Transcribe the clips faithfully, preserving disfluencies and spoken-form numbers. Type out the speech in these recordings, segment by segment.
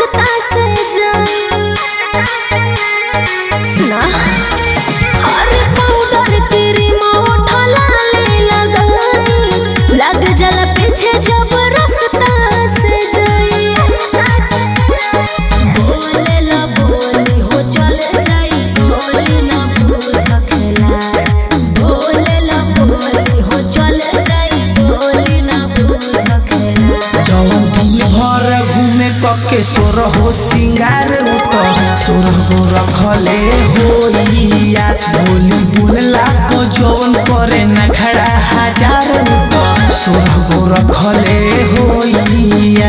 रास्ता से जाए सुना हर पाउडर तेरी मोठा लाले लगाई लग जल पीछे जब रास्ता से जाए बोले ला बोली हो चल जाई बोली ना पूछला बोले ला बोली हो चल जाई बोली ना पूछला जवन दिन भर घूमे कके सोर हो सिंगार उतर सोर हो रखले होइया बोली बोलला को जवन करे न खड़ा हजार उतर सोर हो रखले होइया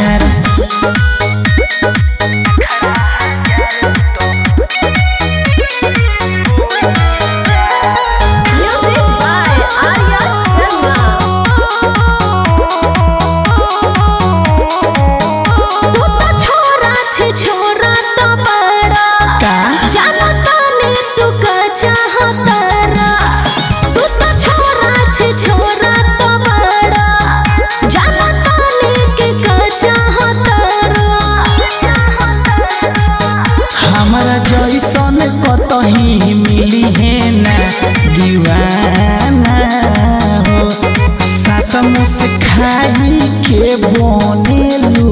छोरा तो बड़ा जानो ताने तू का चाहतारा तू तो छोरा छे छोरा तो बड़ा जानो ताने के का चाहतारा हमारा जैसन कतही मिली है ना दीवाना हो सातम से खाई के बनेलू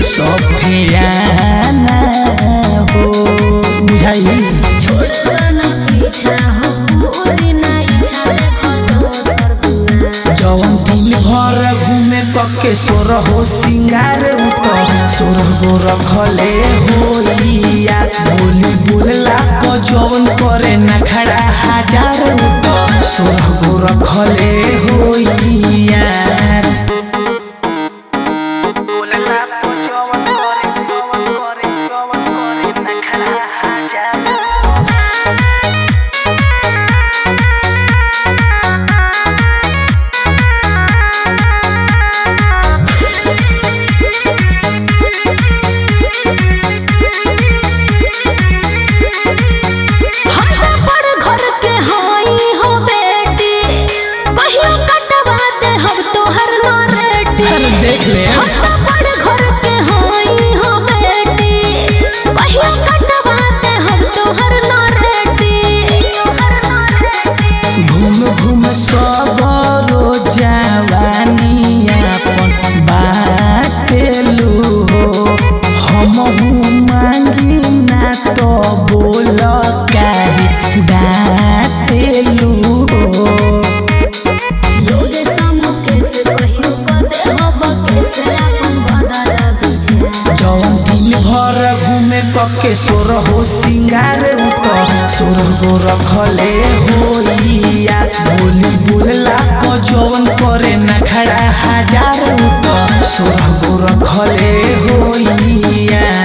सफियाना हो बुझाई छोड़ना पीछा हो पूरी ना इच्छा देखो तो सरबुआ जवन दिन भर घूमे कके सोर हो सिंगार उतर सोर हो रखले होइया बोली बोलला को जवन करे न खड़ा हजार उतर सोर हो रखले होइया देख ले हम तो बड़ घर के हाई हो बेटी पहिया कटवाते हम तोहर नरेटी घूम घूम सबरो जवानी अपन बाटेलू हो हमहू मांगी ना तो बोल काहे डाटेलू हो कके सोर हो सिंगार उतर सोर हो रखले होइया बोली बोलला को जवन करे न खड़ा हजार उतर सोर हो रखले होइया।